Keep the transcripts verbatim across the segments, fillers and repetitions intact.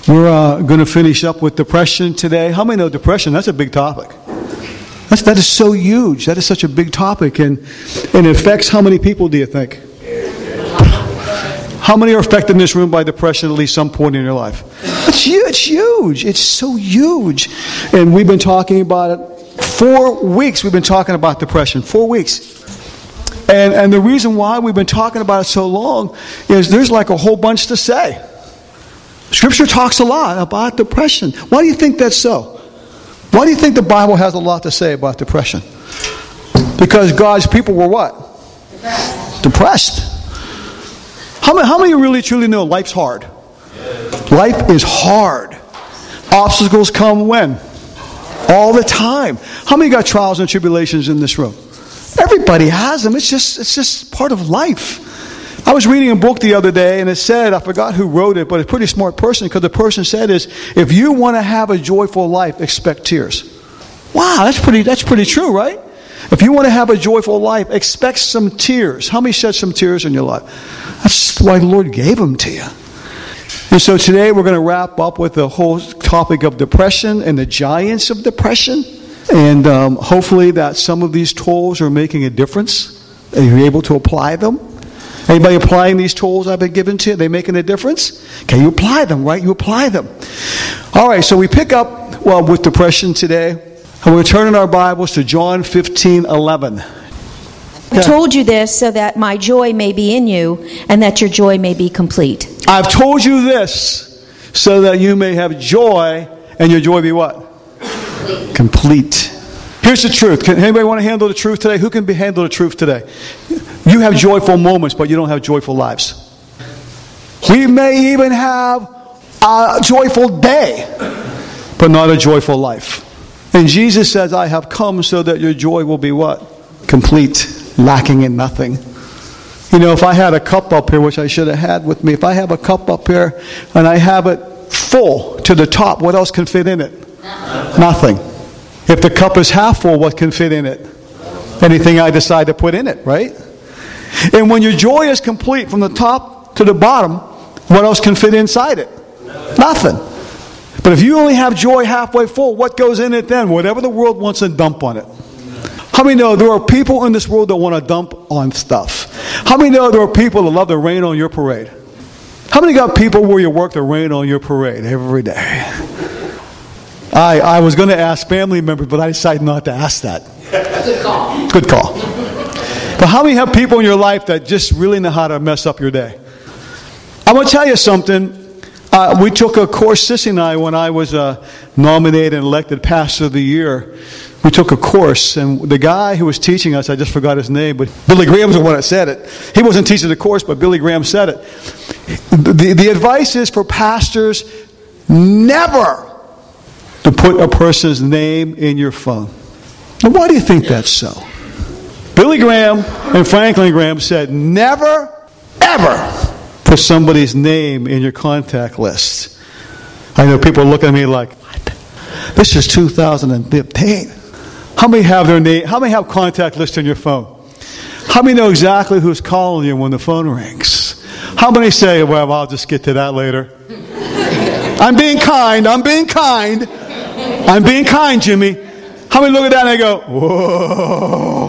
We're uh, going to finish up with depression today. How many know depression? That's a big topic. That's, that is so huge. That is such a big topic. And, and it affects how many people, do you think? How many are affected in this room by depression at least some point in your life? It's huge. It's huge. It's so huge. And we've been talking about it. Four weeks we've been talking about depression. Four weeks. And, and the reason why we've been talking about it so long is there's like a whole bunch to say. Scripture talks a lot about depression. Why do you think that's so? Why do you think the Bible has a lot to say about depression? Because God's people were what? Depressed. Depressed. How many, how many really truly know life's hard? Life is hard. Obstacles come when? All the time. How many got trials and tribulations in this room? Everybody has them. It's just, it's just part of life. I was reading a book the other day, and it said, I forgot who wrote it, but a pretty smart person, because the person said is, if you want to have a joyful life, expect tears. Wow, that's pretty, that's pretty true, right? If you want to have a joyful life, expect some tears. How many shed some tears in your life? That's why the Lord gave them to you. And so today we're going to wrap up with the whole topic of depression and the giants of depression. And um, hopefully that some of these tools are making a difference, and you're able to apply them. Anybody applying these tools I've been given to you? Are they making a difference? Okay, you apply them, right? You apply them. All right, so we pick up, well, with depression today. And we're turning our Bibles to John fifteen eleven. I told you this so that my joy may be in you and that your joy may be complete. I've told you this so that you may have joy and your joy be what? Complete. Complete. Here's the truth. Can anybody want to handle the truth today? Who can be handle the truth today? You have joyful moments, but you don't have joyful lives. We may even have a joyful day, but not a joyful life. And Jesus says, I have come so that your joy will be what? Complete, lacking in nothing. You know, if I had a cup up here, which I should have had with me, if I have a cup up here and I have it full to the top, what else can fit in it? Nothing. If the cup is half full, what can fit in it? Anything I decide to put in it, right? And when your joy is complete from the top to the bottom, what else can fit inside it? Nothing. But if you only have joy halfway full, what goes in it then? Whatever the world wants to dump on it. How many know there are people in this world that want to dump on stuff? How many know there are people that love to rain on your parade? How many got people where you work that rain on your parade every day? I, I was going to ask family members, but I decided not to ask that. Good call. Good call. But how many have people in your life that just really know how to mess up your day? I'm going to tell you something. Uh, we took a course, Sissy and I, when I was uh, nominated and elected Pastor of the Year. We took a course, and the guy who was teaching us, I just forgot his name, but Billy Graham was the one that said it. He wasn't teaching the course, but Billy Graham said it. The, the advice is for pastors, never to put a person's name in your phone. Now, why do you think that's so? Billy Graham and Franklin Graham said, never, ever put somebody's name in your contact list. I know people are looking at me like, what? This is two thousand fifteen. How many have their name? How many have contact lists in your phone? How many know exactly who's calling you when the phone rings? How many say, well, I'll just get to that later? I'm being kind. I'm being kind. I'm being kind, Jimmy. How many look at that and they go, whoa,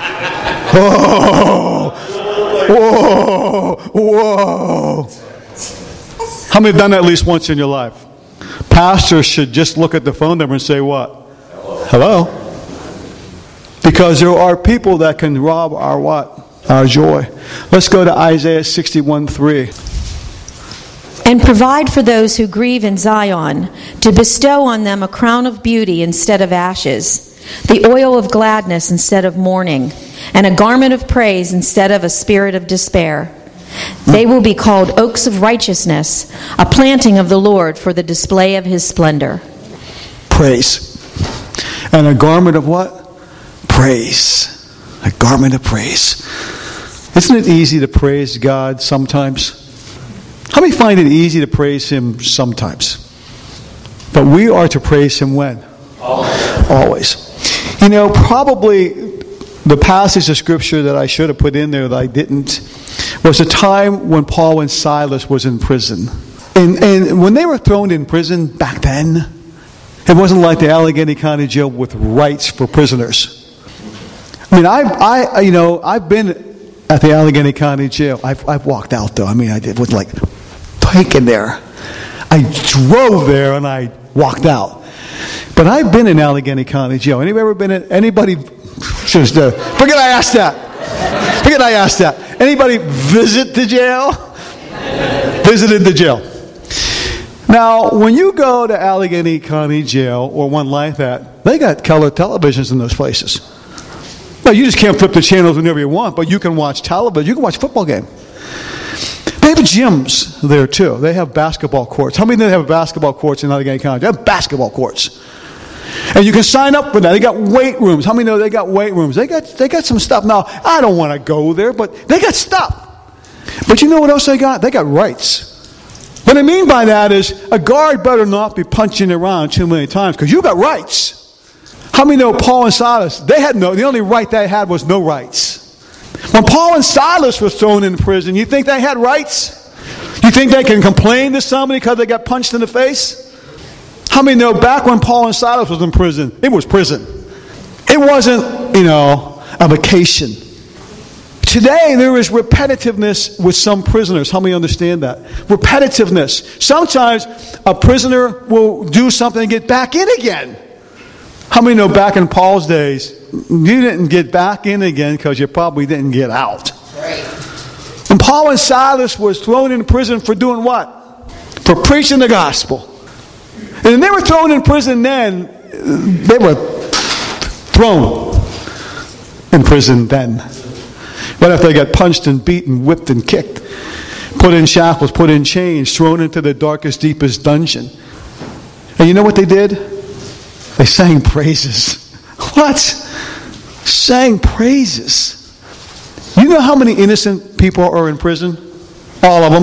whoa, whoa, whoa. How many have done that at least once in your life? Pastors should just look at the phone number and say what? Hello. Hello. Because there are people that can rob our what? Our joy. Let's go to Isaiah sixty-one three. And provide for those who grieve in Zion, to bestow on them a crown of beauty instead of ashes, the oil of gladness instead of mourning, and a garment of praise instead of a spirit of despair. They will be called oaks of righteousness, a planting of the Lord for the display of his splendor. Praise. And a garment of what? Praise. A garment of praise. Isn't it easy to praise God sometimes? How many find it easy to praise him sometimes? But we are to praise him when? Always. Always. You know, probably the passage of scripture that I should have put in there that I didn't was a time when Paul and Silas was in prison. And, and when they were thrown in prison back then, it wasn't like the Allegheny County Jail with rights for prisoners. I mean, I, I, you know, I've been at the Allegheny County Jail. I've, I've walked out though. I mean, I did, was like taken there. I drove there and I walked out. But I've been in Allegheny County Jail. Anybody ever been in? Anybody? Just, uh, forget I asked that. Forget I asked that. Anybody visit the jail? Visited the jail. Now, when you go to Allegheny County Jail or one like that, they got color televisions in those places. Well, you just can't flip the channels whenever you want, but you can watch television. You can watch a football game. They have gyms there too. They have basketball courts. How many of them have basketball courts in Allegheny County? They have basketball courts. And you can sign up for that. They got weight rooms. How many know they got weight rooms? They got they got some stuff. Now, I don't want to go there, but they got stuff. But you know what else they got? They got rights. What I mean by that is a guard better not be punching around too many times because you got rights. How many know Paul and Silas? They had no, the only right they had was no rights. When Paul and Silas were thrown in prison, you think they had rights? You think they can complain to somebody because they got punched in the face? How many know back when Paul and Silas was in prison, it was prison. It wasn't, you know, a vacation. Today, there is repetitiveness with some prisoners. How many understand that? Repetitiveness. Sometimes a prisoner will do something and get back in again. How many know back in Paul's days, you didn't get back in again because you probably didn't get out. Right. And Paul and Silas was thrown in prison for doing what? For preaching the gospel. And they were thrown in prison then. They were thrown in prison then. Right after they got punched and beaten, whipped and kicked. Put in shackles, put in chains, thrown into the darkest, deepest dungeon. And you know what they did? They sang praises. What? Sang praises. You know how many innocent people are in prison? All of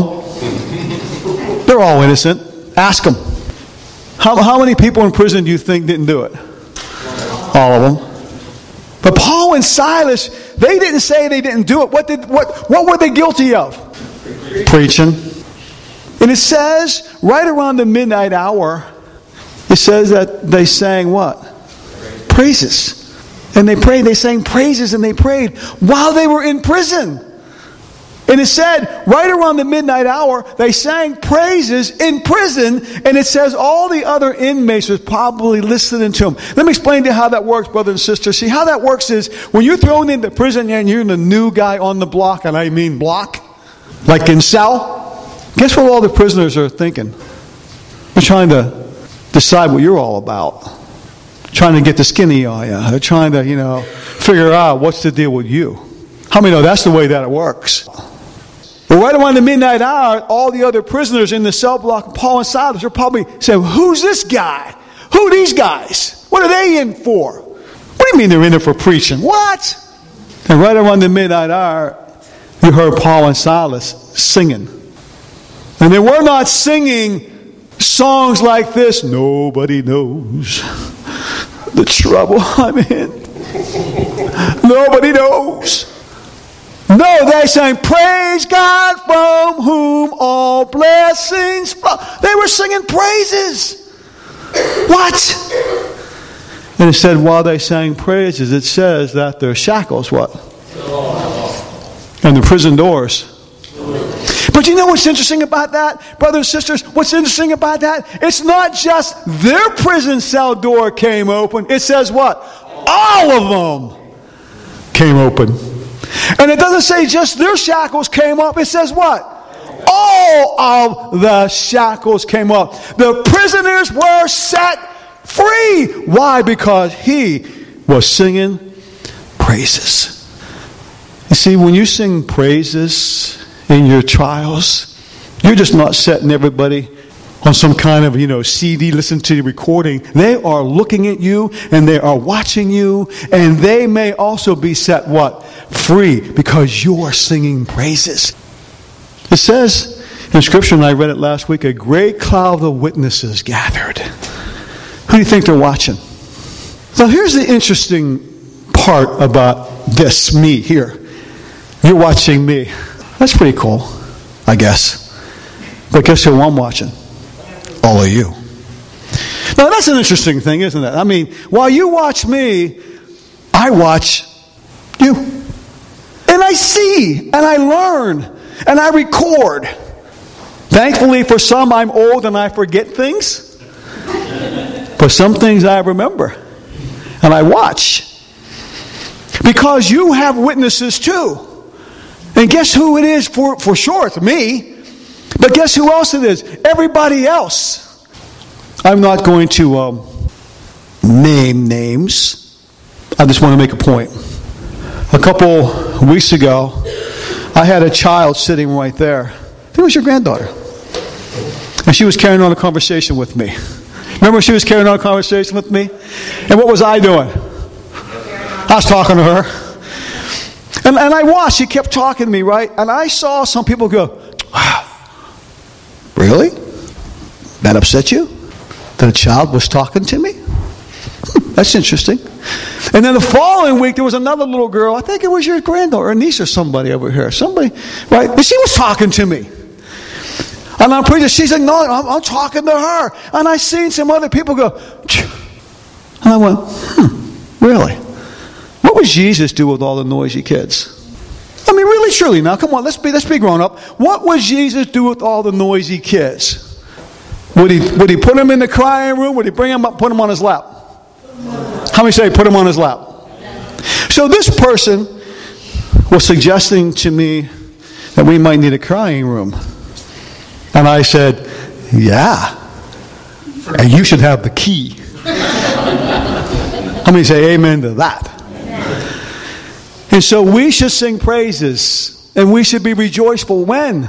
them. They're all innocent. Ask them. How, how many people in prison do you think didn't do it? All of them. But Paul and Silas, they didn't say they didn't do it. What did what what were they guilty of? Preaching. And it says, right around the midnight hour, it says that they sang what? Praises. And they prayed, they sang praises and they prayed while they were in prison. And it said, right around the midnight hour, they sang praises in prison. And it says all the other inmates was probably listening to them. Let me explain to you how that works, brothers and sisters. See, how that works is, when you're thrown into prison and you're the new guy on the block, and I mean block, like in cell, guess what all the prisoners are thinking? They're trying to decide what you're all about. Trying to get the skinny on you. They're trying to, you know, figure out what's the deal with you. How many know that's the way that it works? But right around the midnight hour, all the other prisoners in the cell block, Paul and Silas, are probably saying, who's this guy? Who are these guys? What are they in for? What do you mean they're in there for preaching? What? And right around the midnight hour, you heard Paul and Silas singing. And they were not singing songs like this. Nobody knows the trouble I'm in. Nobody knows. No, they sang, praise God from whom all blessings flow. They were singing praises. What? And it said while they sang praises, it says that their shackles, what? And the prison doors. But you know what's interesting about that, brothers and sisters? What's interesting about that? It's not just their prison cell door came open. It says what? All of them came open. And it doesn't say just their shackles came up. It says what? All of the shackles came up. The prisoners were set free. Why? Because he was singing praises. You see, when you sing praises in your trials, you're just not setting everybody on some kind of, you know, C D, listen to the recording. They are looking at you and they are watching you, and they may also be set what? Free, because you are singing praises. It says in Scripture, and I read it last week, a great cloud of witnesses gathered. Who do you think they're watching? So here's the interesting part about this, me here. You're watching me. That's pretty cool, I guess. But guess who I'm watching? All of you. Now that's an interesting thing, isn't it? I mean, while you watch me, I watch you. And I see, and I learn, and I record. Thankfully for some, I'm old and I forget things. For some things I remember. And I watch. Because you have witnesses too. And guess who it is for, for sure? It's me. But guess who else it is? Everybody else. I'm not going to um, name names. I just want to make a point. A couple weeks ago, I had a child sitting right there. I think it was your granddaughter. And she was carrying on a conversation with me. Remember she was carrying on a conversation with me? And what was I doing? I was talking to her. And, and I watched. She kept talking to me, right? And I saw some people go, wow, really? That upset you? That a child was talking to me? Hmm, that's interesting. And then the following week, there was another little girl. I think it was your granddaughter, or niece, or somebody over here. Somebody, right? And she was talking to me. And I'm pretty sure she's like, no, I'm, I'm talking to her. And I seen some other people go, Phew. And I went, hmm, really? What would Jesus do with all the noisy kids? I mean, really, truly, now, come on, let's be, let's be grown up. What would Jesus do with all the noisy kids? Would he, would he put them in the crying room? Would he bring them up, put them on his lap? How many say put him on his lap? So this person was suggesting to me that we might need a crying room. And I said, yeah. And you should have the key. How many say amen to that? And so we should sing praises. And we should be rejoiceful when?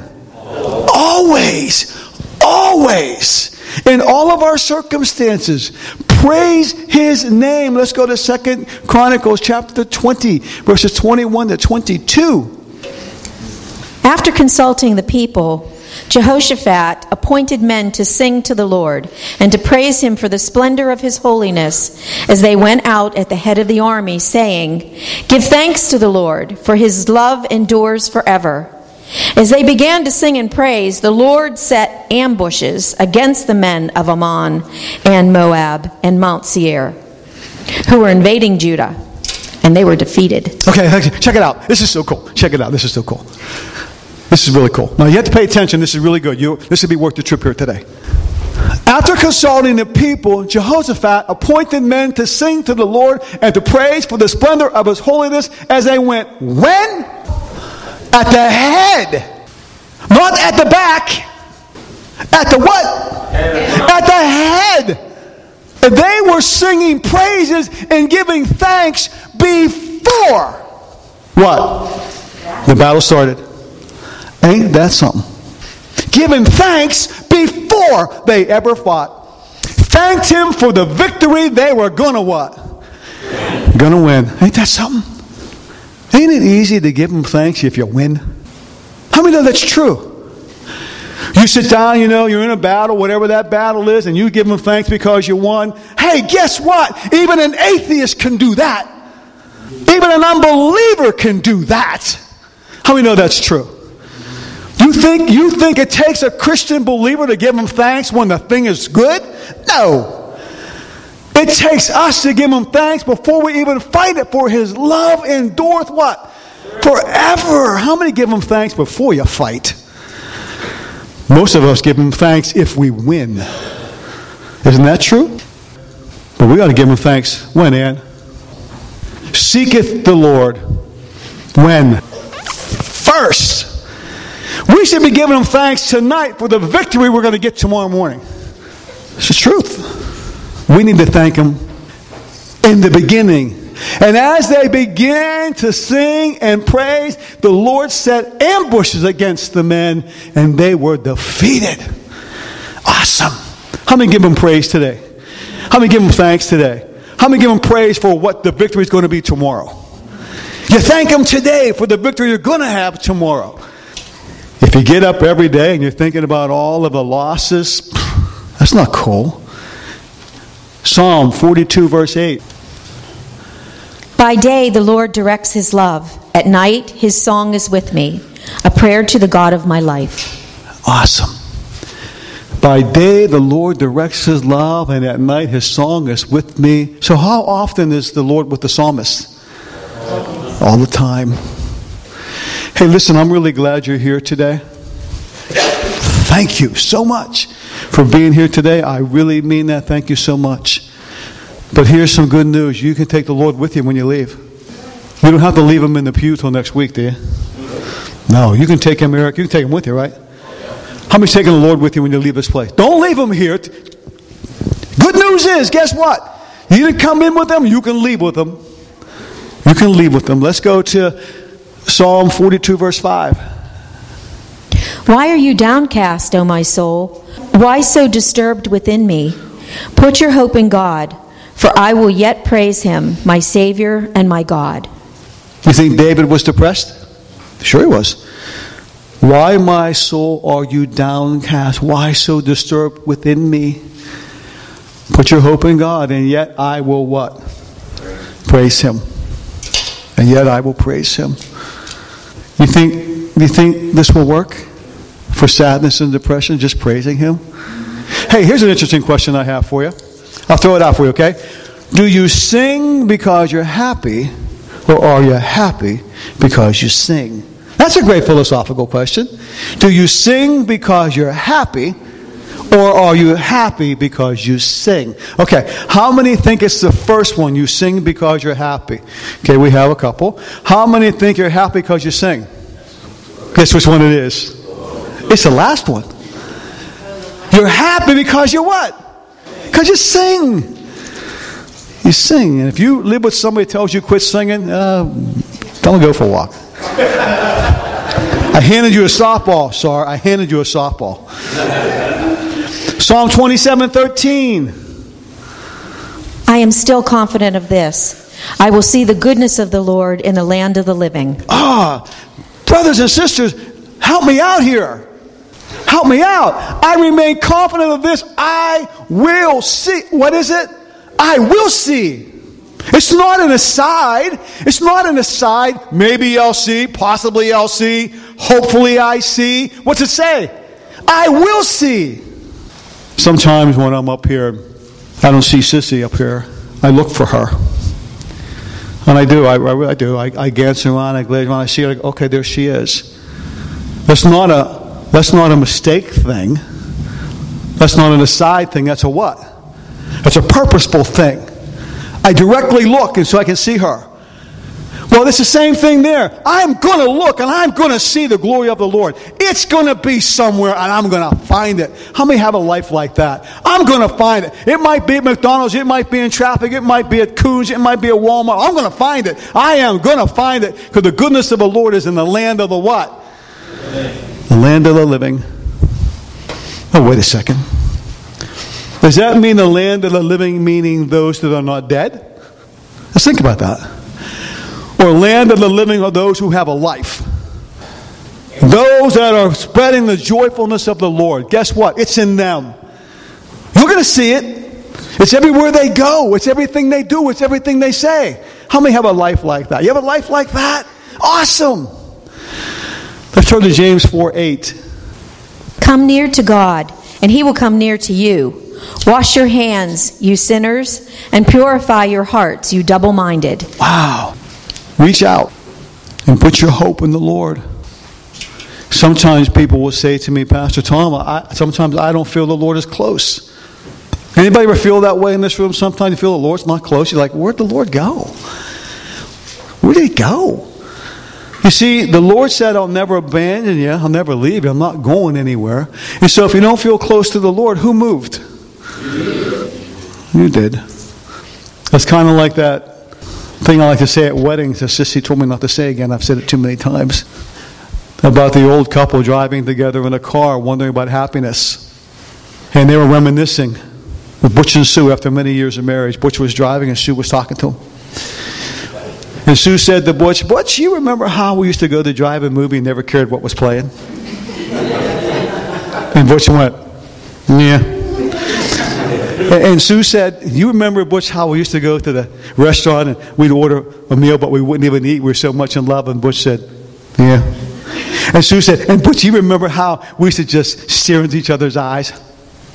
Always. Always. In all of our circumstances. Praise His name. Let's go to Second Chronicles chapter twenty, verses twenty-one to twenty-two. After consulting the people, Jehoshaphat appointed men to sing to the Lord and to praise Him for the splendor of His holiness as they went out at the head of the army, saying, "Give thanks to the Lord, for His love endures forever." As they began to sing and praise, the Lord set ambushes against the men of Ammon and Moab and Mount Seir, who were invading Judah, and they were defeated. Okay, check it out. This is so cool. Check it out. This is so cool. This is really cool. Now, you have to pay attention. This is really good. You, this would be worth the trip here today. After consulting the people, Jehoshaphat appointed men to sing to the Lord and to praise for the splendor of His holiness as they went, when? At the head. Not at the back. At the what? Head. At the head. And they were singing praises and giving thanks before what? The battle started. Ain't that something? Giving thanks before they ever fought. Thanked Him for the victory they were gonna what? Gonna win. Ain't that something? Ain't it easy to give Him thanks if you win? How many know that's true? You sit down, you know, you're in a battle, whatever that battle is, and you give Him thanks because you won. Hey, guess what? Even an atheist can do that. Even an unbeliever can do that. How many know that's true? You think, you think it takes a Christian believer to give Him thanks when the thing is good? No. It takes us to give Him thanks before we even fight it, for His love endureth what? Forever. How many give Him thanks before you fight? Most of us give Him thanks if we win. Isn't that true? But we got to give Him thanks when, Ann? Seeketh the Lord when? First. We should be giving Him thanks tonight for the victory we're going to get tomorrow morning. It's the truth. We need to thank Him in the beginning. And as they began to sing and praise, the Lord set ambushes against the men, and they were defeated. Awesome. How many give Him praise today? How many give Him thanks today? How many give Him praise for what the victory is going to be tomorrow? You thank Him today for the victory you're going to have tomorrow. If you get up every day and you're thinking about all of the losses, that's not cool. Psalm forty-two, verse eight. By day the Lord directs His love. At night His song is with me, a prayer to the God of my life. Awesome. By day the Lord directs his love, and at night his song is with me. So how often is the Lord with the psalmist? All the time. Hey, listen, I'm really glad you're here today. Thank you so much for being here today. I really mean that. Thank you so much. But here's some good news. You can take the Lord with you when you leave. You don't have to leave him in the pew till next week, do you? No, you can take him, Eric. You can take him with you, right? How many's taking the Lord with you when you leave this place? Don't leave him here. Good news is, guess what? You didn't come in with them, you can leave with them. You can leave with them. Let's go to Psalm forty-two, verse five. Why are you downcast, O my soul? Why so disturbed within me? Put your hope in God, for I will yet praise him, my Savior and my God. You think David was depressed? Sure he was. Why, my soul, are you downcast? Why so disturbed within me? Put your hope in God, and yet I will what? Praise him. And yet I will praise him. You think, you think this will work for sadness and depression, just praising him? Hey, here's an interesting question I have for you. I'll throw it out for you, okay? Do you sing because you're happy, or are you happy because you sing? That's a great philosophical question. Do you sing because you're happy, or are you happy because you sing? Okay, how many think it's the first one, you sing because you're happy? Okay, we have a couple. How many think you're happy because you sing? Guess which one it is? It's the last one. You're happy because you what? Because you sing. You sing. And if you live with somebody who tells you quit singing, uh, don't go for a walk. I handed you a softball, sorry. I handed you a softball. Psalm twenty-seven thirteen. I am still confident of this. I will see the goodness of the Lord in the land of the living. Ah, brothers and sisters, help me out here. Help me out. I remain confident of this. I will see. What is it? I will see. It's not an aside. It's not an aside. Maybe I'll see. Possibly I'll see. Hopefully I see. What's it say? I will see. Sometimes when I'm up here, I don't see Sissy up here. I look for her. And I do. I, I, I do. I, I glance around. I glance around. I see her. Like, okay, there she is. That's not a, that's not a mistake thing. That's not an aside thing. That's a what? That's a purposeful thing. I directly look and so I can see her. Well, it's the same thing there. I'm going to look and I'm going to see the glory of the Lord. It's going to be somewhere and I'm going to find it. How many have a life like that? I'm going to find it. It might be at McDonald's. It might be in traffic. It might be at Coons. It might be at Walmart. I'm going to find it. I am going to find it because the goodness of the Lord is in the land of the what? The land of the living. Oh, wait a second. Does that mean the land of the living, meaning those that are not dead? Let's think about that. Or land of the living are those who have a life. Those that are spreading the joyfulness of the Lord. Guess what? It's in them. You're going to see it. It's everywhere they go. It's everything they do. It's everything they say. How many have a life like that? You have a life like that? Awesome. Let's turn to James four eight. Come near to God, and he will come near to you. Wash your hands, you sinners, and purify your hearts, you double-minded. Wow. Reach out and put your hope in the Lord. Sometimes people will say to me, Pastor Tom, I, sometimes I don't feel the Lord is close. Anybody ever feel that way in this room? Sometimes you feel the Lord's not close. You're like, where'd the Lord go? Where did he go? You see, the Lord said, I'll never abandon you. I'll never leave you. I'm not going anywhere. And so if you don't feel close to the Lord, who moved? You did. It's kind of like that thing I like to say at weddings that Sissy told me not to say again. I've said it too many times. About the old couple driving together in a car, wondering about happiness. And they were reminiscing with Butch and Sue after many years of marriage. Butch was driving and Sue was talking to him. And Sue said to Butch, Butch, you remember how we used to go to drive a movie and never cared what was playing? And Butch went, yeah. And Sue said, you remember, Butch, how we used to go to the restaurant and we'd order a meal, but we wouldn't even eat. We were so much in love. And Butch said, yeah. And Sue said, and Butch, you remember how we used to just stare into each other's eyes?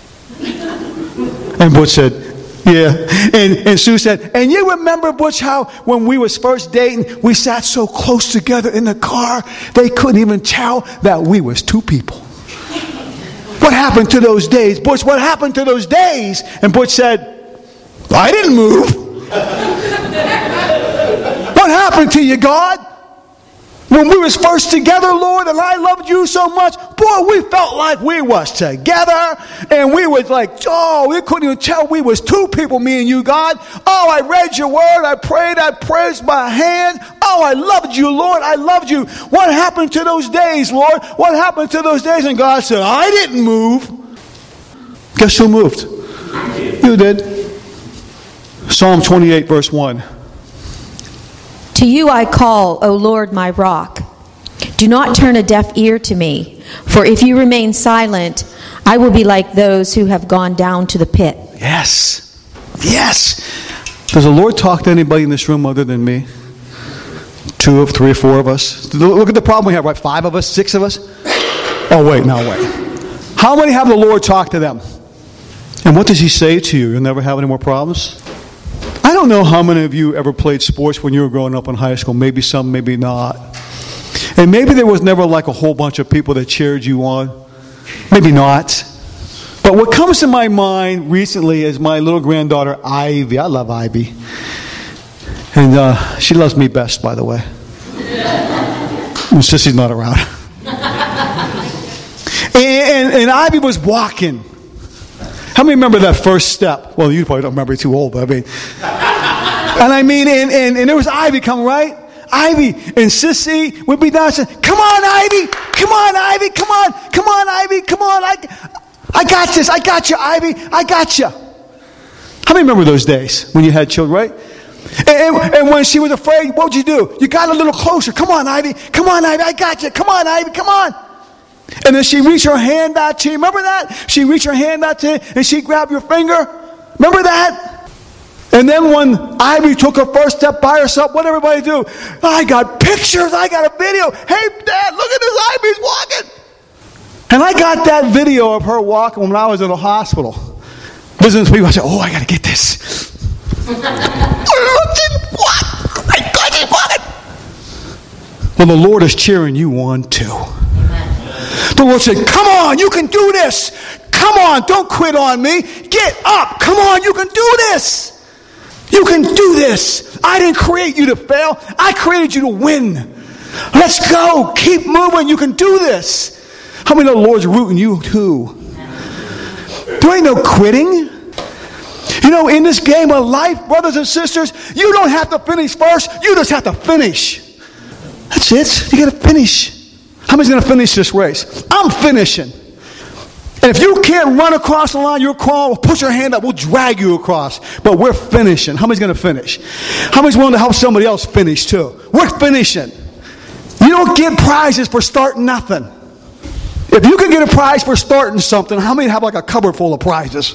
And Butch said, yeah. And, and Sue said, and you remember, Butch, how when we was first dating, we sat so close together in the car, they couldn't even tell that we was two people. What happened to those days? Butch, what happened to those days? And Butch said, I didn't move. What happened to you, God? When we was first together, Lord, and I loved you so much, boy, we felt like we was together, and we was like, oh, we couldn't even tell we was two people, me and you, God. Oh, I read your word, I prayed, I praised my hand. Oh, I loved you, Lord, I loved you. What happened to those days, Lord? What happened to those days? And God said, I didn't move. Guess who moved? You did. Psalm twenty-eight, verse one. To you I call, O Lord, my rock. Do not turn a deaf ear to me, for if you remain silent, I will be like those who have gone down to the pit. Yes. Yes. Does the Lord talk to anybody in this room other than me? Two of three or four of us. Look at the problem we have, right? Five of us, six of us. Oh, wait, no, wait. How many have the Lord talk to them? And what does he say to you? You'll never have any more problems? I don't know how many of you ever played sports when you were growing up in high school. Maybe some, maybe not. And maybe there was never like a whole bunch of people that cheered you on. Maybe not. But what comes to my mind recently is my little granddaughter, Ivy. I love Ivy. And uh, she loves me best, by the way. It's just she's not around. and, and, and Ivy was walking. How many remember that first step? Well, you probably don't remember, you're too old, but I mean. And I mean, and, and, and there was Ivy coming, right? Ivy and Sissy would be down saying, come on, Ivy, come on, Ivy, come on, come on, Ivy, come on. I, I got this, I got you, Ivy, I got you. How many remember those days when you had children, right? And, and, and when she was afraid, what would you do? You got a little closer. Come on, Ivy, come on, Ivy, I got you. Come on, Ivy, come on. And then she reached her hand out to you. Remember that? She reached her hand out to you and she grabbed your finger. Remember that? And then when Ivy took her first step by herself, what did everybody do? I got pictures. I got a video. Hey, Dad, look at this. Ivy's walking. And I got that video of her walking when I was in the hospital. Business people, I said, oh, I got to get this. What? My God, she's walking. Well, the Lord is cheering you on too. The Lord said, come on, you can do this. Come on, don't quit on me. Get up. Come on, you can do this. You can do this. I didn't create you to fail. I created you to win. Let's go. Keep moving. You can do this. How many know the Lord's rooting you too? There ain't no quitting. You know, in this game of life, brothers and sisters, you don't have to finish first. You just have to finish. That's it. You got to finish. How many's going to finish this race? I'm finishing. And if you can't run across the line, you're crawling, we'll put your hand up, we'll drag you across. But we're finishing. How many's going to finish? How many's willing to help somebody else finish too? We're finishing. You don't get prizes for starting nothing. If you can get a prize for starting something, how many have like a cupboard full of prizes?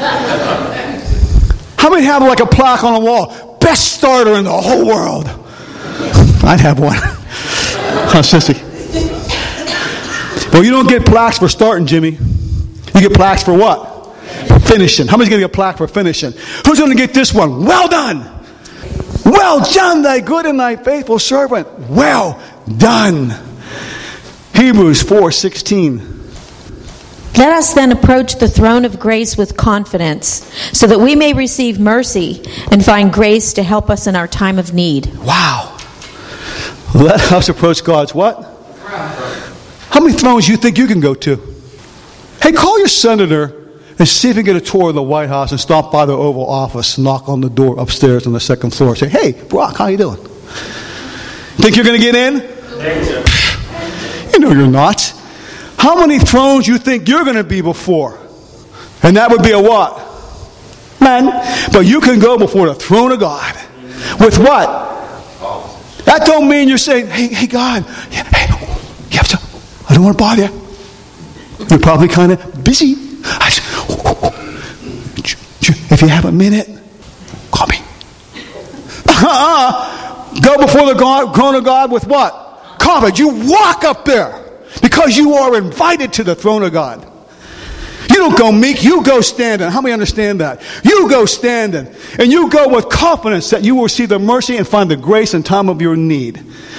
How many have like a plaque on the wall? Best starter in the whole world. I'd have one. Huh, sissy? Well, you don't get plaques for starting, Jimmy. You get plaques for what? Finishing. How many's going to get a plaque for finishing? Who's going to get this one? Well done. Well done, thy good and thy faithful servant. Well done. Hebrews four sixteen. Let us then approach the throne of grace with confidence, so that we may receive mercy and find grace to help us in our time of need. Wow. Let us approach God's what? How many thrones do you think you can go to? Hey, call your senator and see if you can get a tour of the White House and stop by the Oval Office, knock on the door upstairs on the second floor. Say, hey, Brock, how you doing? Think you're going to get in? You know you're not. How many thrones do you think you're going to be before? And that would be a what? Man. But you can go before the throne of God. With what? That don't mean you're saying, hey, hey, God, hey, you have to, I don't want to bother you. You're probably kind of busy. If you have a minute, call me. Go before the God, throne of God with what? Confidence. You walk up there because you are invited to the throne of God. You don't go meek, you go standing. How many understand that? You go standing. And you go with confidence that you will receive the mercy and find the grace in time of your need.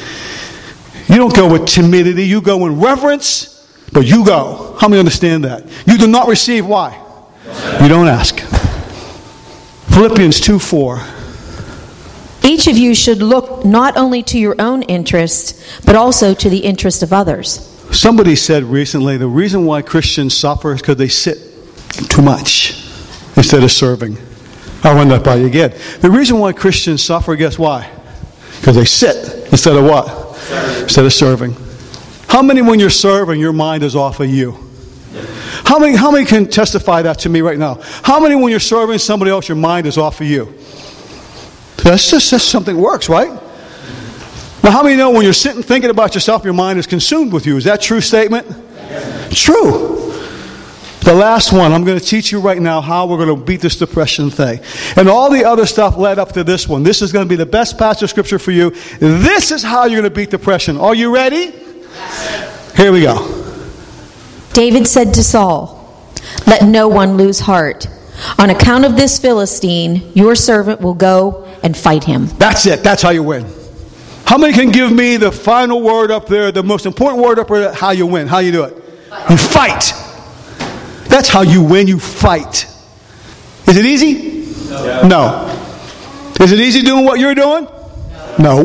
You don't go with timidity, you go in reverence, but you go. How many understand that? You do not receive, why? You don't ask. Philippians two four. Each of you should look not only to your own interest, but also to the interest of others. Somebody said recently the reason why Christians suffer is because they sit too much instead of serving. I'll run that by you again. The reason why Christians suffer, guess why? Because they sit instead of what? Serving. Instead of serving. How many when you're serving, your mind is off of you? How many, how many can testify that to me right now? How many when you're serving somebody else, your mind is off of you? That's just that's something that works, right? Now, how many know when you're sitting thinking about yourself, your mind is consumed with you? Is that a true statement? Yes. True. The last one, I'm going to teach you right now how we're going to beat this depression thing. And all the other stuff led up to this one. This is going to be the best passage of Scripture for you. This is how you're going to beat depression. Are you ready? Yes. Here we go. David said to Saul, "Let no one lose heart. On account of this Philistine, your servant will go and fight him." That's it. That's how you win. How many can give me the final word up there, the most important word up there, how you win? How you do it? You fight. That's how you win. You fight. Is it easy? No. No. Is it easy doing what you're doing? No.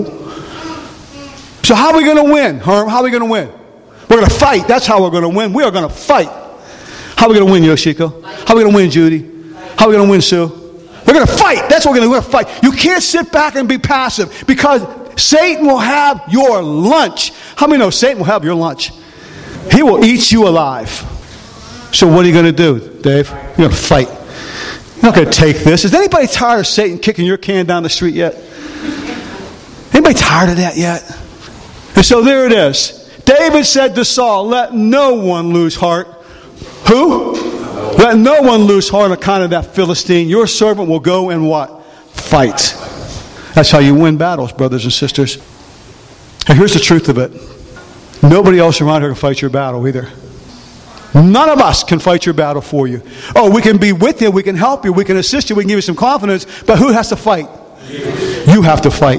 So how are we going to win, Herm? How are we going to win? We're going to fight. That's how we're going to win. We are going to fight. How are we going to win, Yoshiko? How are we going to win, Judy? How are we going to win, Sue? We're going to fight. That's what we're going to do. We're going to fight. You can't sit back and be passive because Satan will have your lunch. How many know Satan will have your lunch? He will eat you alive. So what are you going to do, Dave? You're going to fight. You're not going to take this. Is anybody tired of Satan kicking your can down the street yet? Anybody tired of that yet? And so there it is. David said to Saul, "Let no one lose heart." Who? Let no one lose heart on account of that Philistine. Your servant will go and what? Fight. That's how you win battles, brothers and sisters. And here's the truth of it. Nobody else around here can fight your battle either. None of us can fight your battle for you. Oh, we can be with you, we can help you, we can assist you, we can give you some confidence, but who has to fight? You have to fight.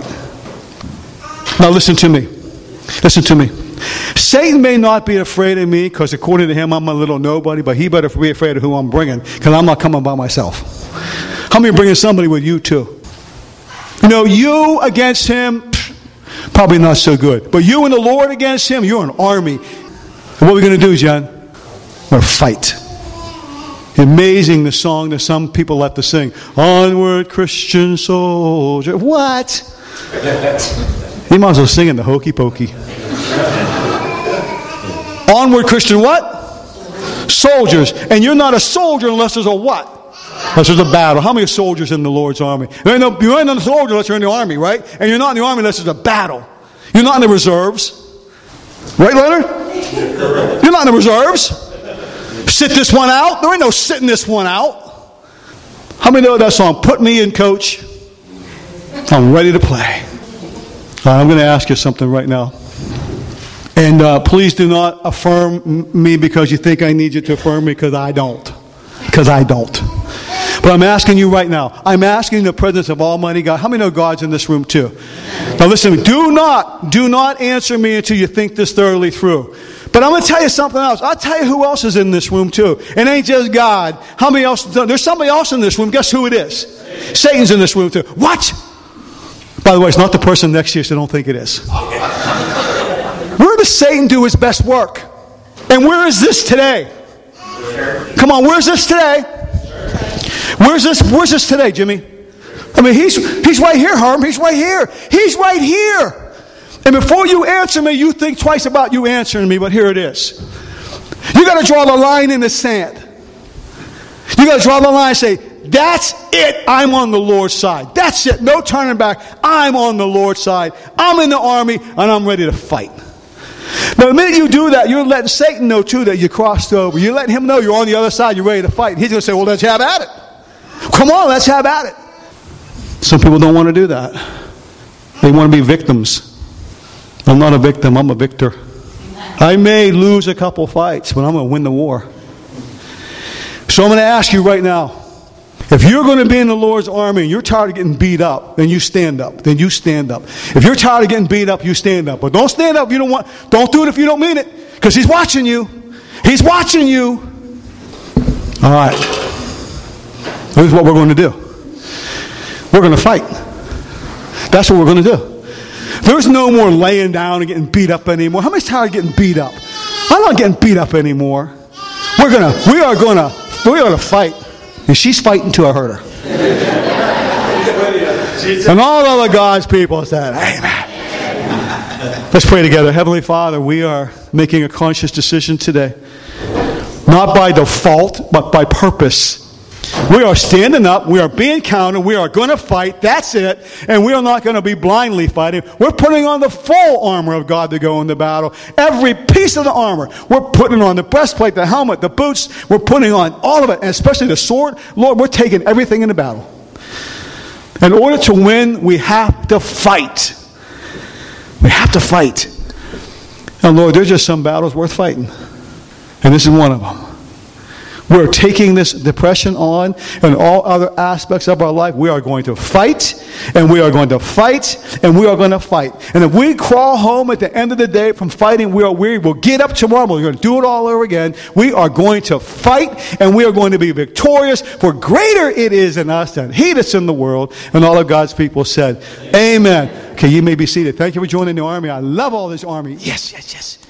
Now listen to me. Listen to me. Satan may not be afraid of me because according to him I'm a little nobody, but he better be afraid of who I'm bringing because I'm not coming by myself. How many are bringing somebody with you too? You know, you against him, probably not so good. But you and the Lord against him, you're an army. And what are we going to do, John? We're going to fight. Amazing the song that some people like to sing. Onward, Christian soldier. What? You might as well sing in the hokey pokey. Onward, Christian what? Soldiers. And you're not a soldier unless there's a what? Unless there's a battle. How many are soldiers in the Lord's army? You ain't, no, you ain't a soldier unless you're in the army, right? And you're not in the army unless there's a battle. You're not in the reserves. Right, Leonard? You're not in the reserves. Sit this one out. There ain't no sitting this one out. How many know that song? Put me in, coach. I'm ready to play. All right, I'm going to ask you something right now. And uh, please do not affirm me because you think I need you to affirm me, because I don't. Because I don't. But I'm asking you right now. I'm asking in the presence of Almighty God. How many know God's in this room too? Now listen to me. Do not, do not answer me until you think this thoroughly through. But I'm going to tell you something else. I'll tell you who else is in this room too. It ain't just God. How many else? There's somebody else in this room. Guess who it is? Satan's in this room too. What? By the way, it's not the person next to you, so don't think it is. Where does Satan do his best work? And where is this today? Come on, where's this today? Where's this? Where's this today, Jimmy? I mean, he's he's right here, Herm. He's right here. He's right here. And before you answer me, you think twice about you answering me, but here it is. You got to draw the line in the sand. You got to draw the line and say, that's it. I'm on the Lord's side. That's it. No turning back. I'm on the Lord's side. I'm in the army, and I'm ready to fight. Now, the minute you do that, you're letting Satan know, too, that you crossed over. You're letting him know you're on the other side. You're ready to fight. He's going to say, well, let's have at it. Come on, let's have at it. Some people don't want to do that. They want to be victims. I'm not a victim. I'm a victor. I may lose a couple fights, but I'm going to win the war. So I'm going to ask you right now, if you're going to be in the Lord's army and you're tired of getting beat up, then you stand up. Then you stand up. If you're tired of getting beat up, you stand up. But don't stand up if you don't want. Don't do it if you don't mean it, because He's watching you. He's watching you. All right. Here's what we're going to do. We're going to fight. That's what we're going to do. There's no more laying down and getting beat up anymore. How many tired of getting beat up? I'm not getting beat up anymore. We're gonna. We are going to. We're going to fight. And she's fighting till I hurt her. And all other God's people said, amen. Let's pray together. Heavenly Father, we are making a conscious decision today. Not by default, but by purpose. We are standing up. We are being counted. We are going to fight. That's it. And we are not going to be blindly fighting. We're putting on the full armor of God to go into battle. Every piece of the armor. We're putting on the breastplate, the helmet, the boots. We're putting on all of it, and especially the sword. Lord, we're taking everything into battle. In order to win, we have to fight. We have to fight. And Lord, there's just some battles worth fighting. And this is one of them. We're taking this depression on and all other aspects of our life. We are going to fight, and we are going to fight, and we are going to fight. And if we crawl home at the end of the day from fighting, we are weary. We'll get up tomorrow. We're going to do it all over again. We are going to fight, and we are going to be victorious. For greater it is in us than he that's in the world. And all of God's people said, amen. Okay, you may be seated. Thank you for joining the army. I love all this army. Yes, yes, yes.